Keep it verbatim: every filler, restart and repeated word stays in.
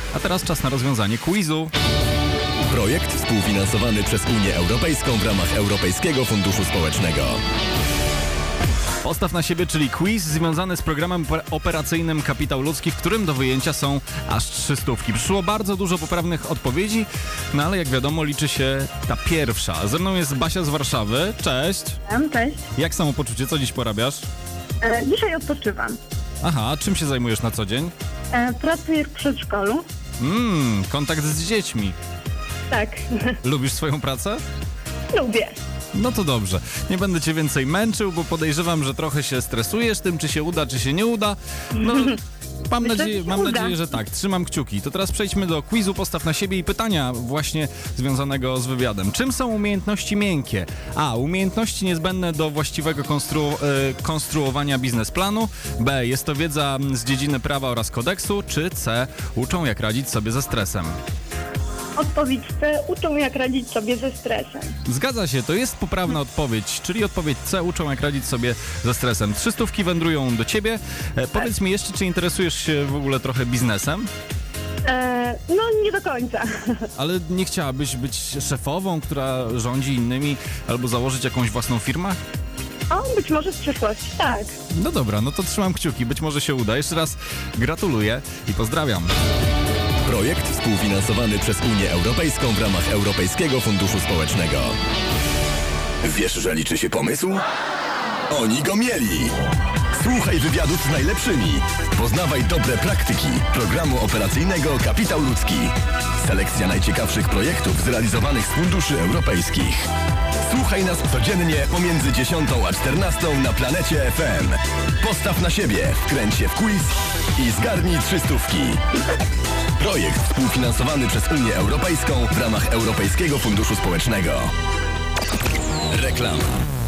A teraz czas na rozwiązanie quizu. Projekt współfinansowany przez Unię Europejską w ramach Europejskiego Funduszu Społecznego. Postaw na siebie, czyli quiz związany z programem operacyjnym Kapitał Ludzki, w którym do wyjęcia są aż trzy stówki. Przyszło bardzo dużo poprawnych odpowiedzi, no ale jak wiadomo liczy się ta pierwsza. Ze mną jest Basia z Warszawy. Cześć. Cześć. Jak samopoczucie? Co dziś porabiasz? E, dzisiaj odpoczywam. Aha, czym się zajmujesz na co dzień? E, pracuję w przedszkolu. Mmm, kontakt z dziećmi. Tak. Lubisz swoją pracę? Lubię. No to dobrze. Nie będę cię więcej męczył, bo podejrzewam, że trochę się stresujesz tym, czy się uda, czy się nie uda. No, mam, Myślę, nadzieję, że się mam uda. nadzieję, że tak. Trzymam kciuki. To teraz przejdźmy do quizu Postaw na siebie i pytania właśnie związanego z wywiadem. Czym są umiejętności miękkie? A. Umiejętności niezbędne do właściwego konstru- y, konstruowania biznesplanu. B. Jest to wiedza z dziedziny prawa oraz kodeksu. Czy C. Uczą jak radzić sobie ze stresem. Odpowiedź C. Uczą jak radzić sobie ze stresem. Zgadza się, to jest poprawna odpowiedź, czyli odpowiedź C. Uczą jak radzić sobie ze stresem. Trzy stówki wędrują do ciebie. E, powiedz mi jeszcze, czy interesujesz się w ogóle trochę biznesem? E, no nie do końca. Ale nie chciałabyś być szefową, która rządzi innymi, albo założyć jakąś własną firmę? O, być może w przyszłości, tak. No dobra, no to trzymam kciuki, być może się uda. Jeszcze raz gratuluję i pozdrawiam. Projekt współfinansowany przez Unię Europejską w ramach Europejskiego Funduszu Społecznego. Wiesz, że liczy się pomysł? Oni go mieli! Słuchaj wywiadów z najlepszymi. Poznawaj dobre praktyki programu operacyjnego Kapitał Ludzki. Selekcja najciekawszych projektów zrealizowanych z funduszy europejskich. Słuchaj nas codziennie pomiędzy dziesiątą a czternastą na Planecie F M. Postaw na siebie, wkręć się w quiz i zgarnij trzy stówki. Projekt współfinansowany przez Unię Europejską w ramach Europejskiego Funduszu Społecznego. Reklama.